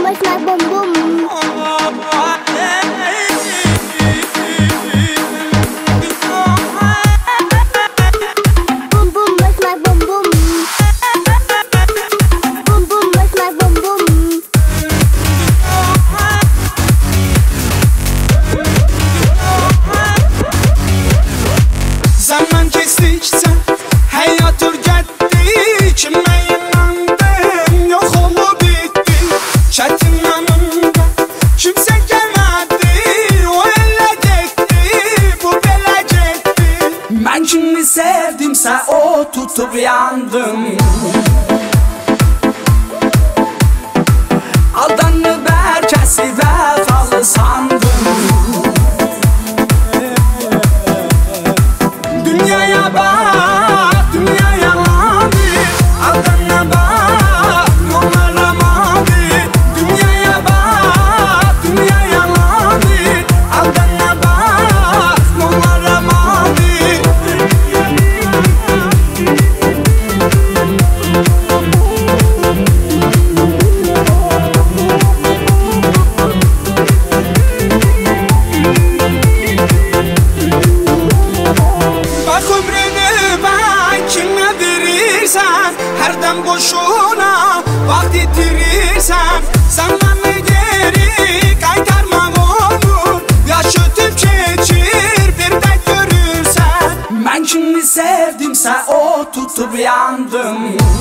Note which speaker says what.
Speaker 1: was my boom boom. Boom boom was my boom boom. Boom boom was my boom boom.
Speaker 2: Zaman geçtikçe hayat öğretti. Kime inandım yok olup bitti. Çetin yanımda kimse gelmedi. O ele gitti, bu bele gitti. Ben kimi sevdimse o tutup yandım. Aldanıp herkesi vefalı sandım. Dünyaya bak, dünya yalandır. Aldana bak, yollara mavi. Dünyaya bak, dünya yalandır. Aldana bak, yollara mavi. Bak ömrünü bak kime verirsen, her dem boşuna vakit yitirirsen. Zamanı geri kaytarmak olur. Yaşatıp geçir bir de görürsen. Ben kimi sevdimse o tutup yandım.